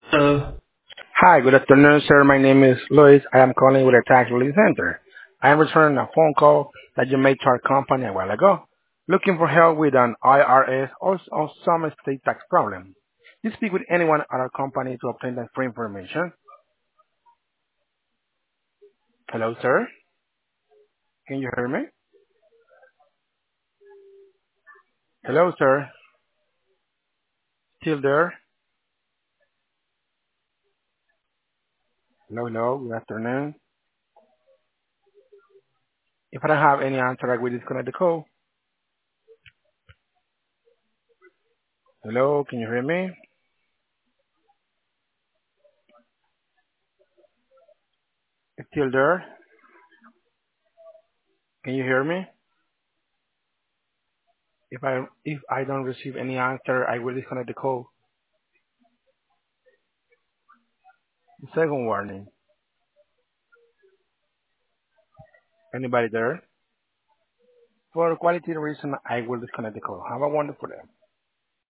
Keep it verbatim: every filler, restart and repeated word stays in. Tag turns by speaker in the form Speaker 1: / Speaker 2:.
Speaker 1: Uh,
Speaker 2: Hi, good afternoon, sir. My name is Luis. I am calling with a tax relief center. I am returning a phone call that you made to our company a while ago, looking for help with an I R S or, or some state tax problem. You speak with anyone at our company to obtain that free information. Hello, sir. Can you hear me? Hello, sir. Still there? Hello, hello. Good afternoon. If I don't have any answer, I will disconnect the call. Hello, can you hear me? Still there? Can you hear me? If I if I don't receive any answer, I will disconnect the call. Second warning. Anybody there? For quality reason, I will disconnect the call. Have a wonderful day.